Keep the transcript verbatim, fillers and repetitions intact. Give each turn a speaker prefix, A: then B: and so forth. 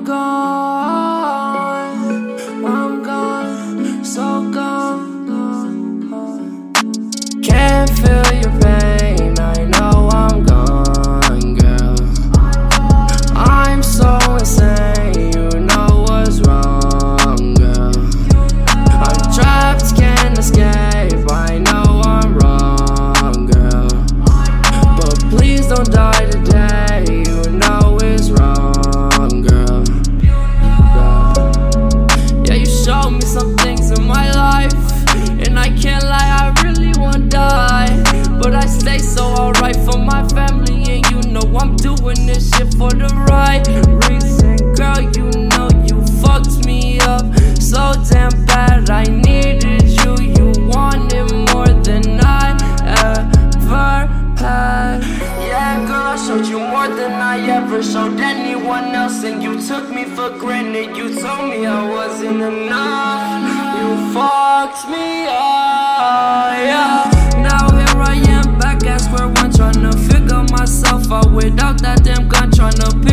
A: I'm gone, I'm gone, so gone, gone, gone. Can't feel your pain, I know I'm gone, girl. I'm so insane, you know what's wrong, girl. I'm trapped, can't escape, I know I'm wrong, girl. But please don't die today, you know it's wrong, girl. Yeah, you showed me some things in my life, and I can't lie, I really wanna die. But I stay so alright for my family, and you know I'm doing this shit for the right reason. Girl, you know you fucked me up so damn bad, I needed you, you wanted more than I ever had. Yeah, girl, I showed you more than I ever showed anyone else, and you took me for granted. You told me I wasn't enough, you fucked me up, yeah. Now here I am back at square one, tryna figure myself out without that damn gun, tryna pick